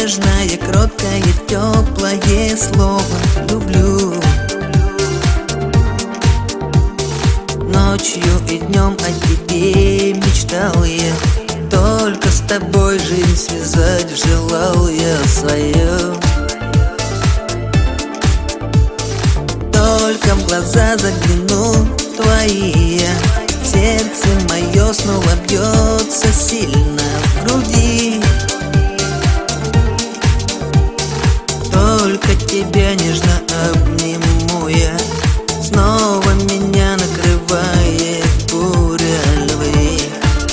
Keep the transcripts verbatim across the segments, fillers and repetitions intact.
нежное, кроткое, теплое слово люблю. Ночью и днем о тебе мечтал я, только с тобой жизнь связать желал я свою. Только в глаза загляну твои, сердце мое снова бьется сильно в груди. Только тебя нежно обниму я, снова меня накрывает буря любви.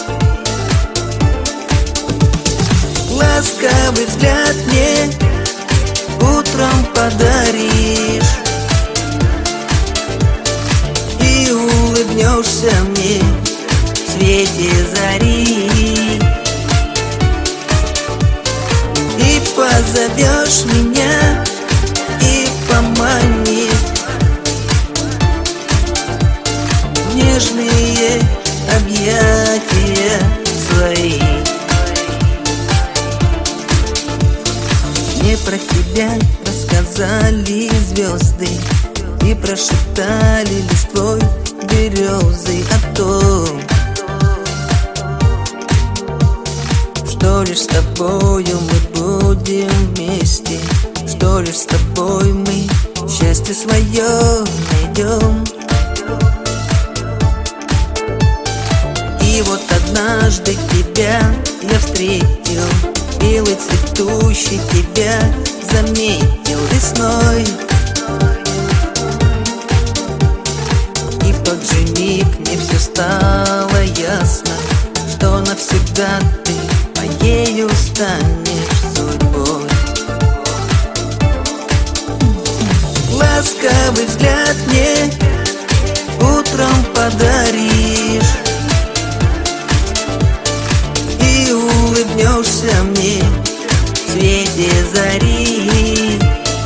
Ласковый взгляд мне утром подаришь и улыбнешься мне в свете зари, и позовешь меня и поманишь в нежные объятия свои. Мне про тебя рассказали звезды и прошептали листвой березы о том, что лишь с тобою мы будем вместе, что лишь с тобой мы счастье свое найдем. И вот однажды тебя я встретил, белый цветущий тебя заметил весной. И в тот же миг мне все стало ясно, что навсегда ты моею станешь судьбой. Ласковый взгляд мне утром подаришь и улыбнешься мне в свете зари,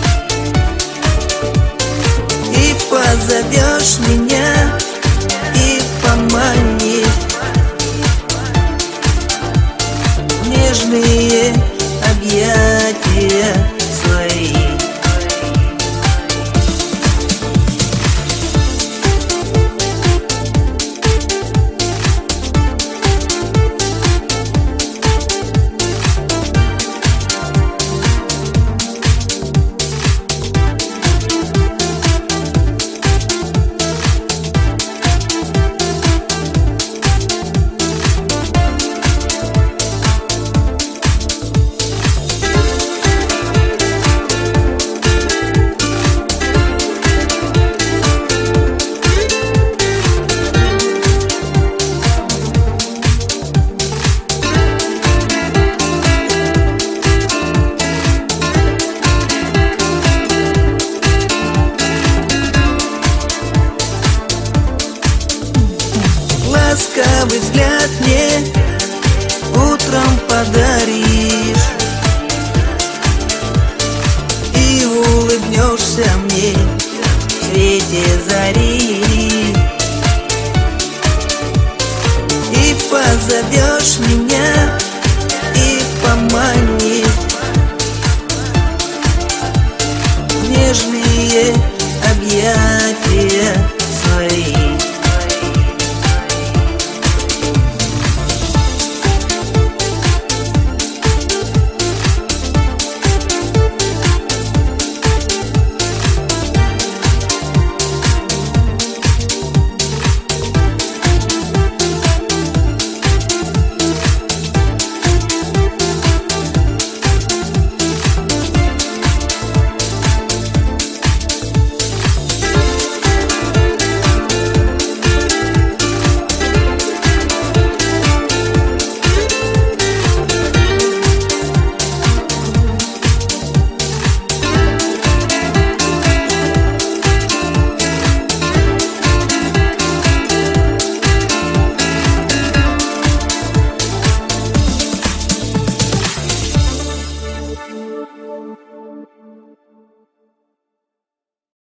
и позовешь меня и поманишь в нежные объятия свои. Ласковый взгляд мне утром подаришь и улыбнешься мне в свете зари, и позовешь меня и поманишь в нежные объятия